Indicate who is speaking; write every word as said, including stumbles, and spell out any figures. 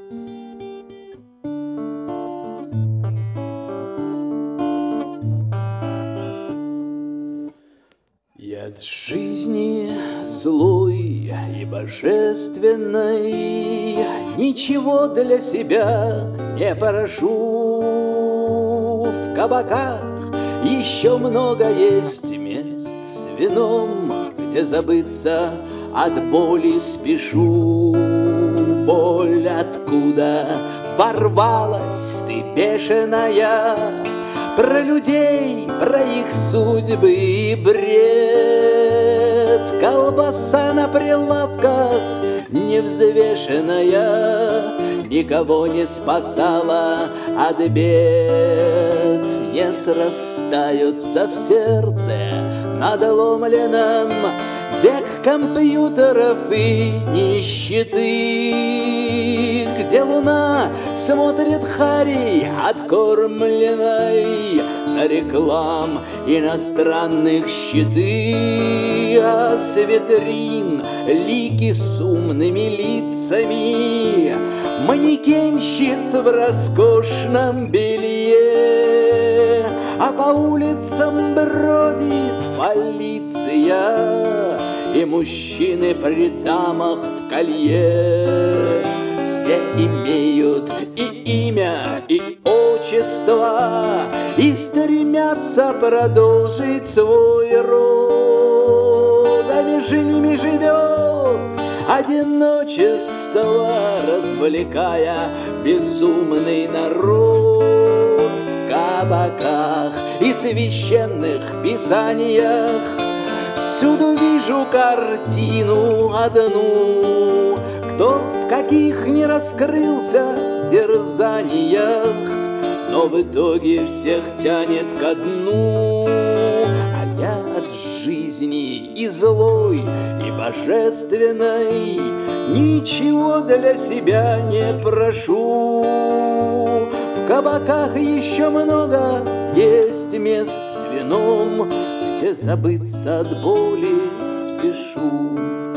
Speaker 1: Яд жизни злой и божественной ничего для себя не прошу. В кабаках еще много есть мест с вином, где забыться от боли спешу. Боль откуда ворвалась ты бешеная, про людей, про их судьбы и бред. Колбаса на прилавках невзвешенная никого не спасала от бед. Не срастаются в сердце надломленном век компьютеров и нищеты, где луна смотрит харей откормленной на реклам иностранных щиты, а с витрин лики с умными лицами манекенщиц в роскошном белье, а по улицам бродит полиция и мужчины при дамах в колье. Все имеют и имя, и отчество, и стремятся продолжить свой род. А между ними живет одиночество, развлекая безумный народ. В кабаках и священных писаниях всюду вижу картину одну. Кто в каких не раскрылся терзаниях, но в итоге всех тянет ко дну. А я от жизни и злой, и божественной ничего для себя не прошу. В кабаках еще много есть мест с вином, где забыться от боли спешу.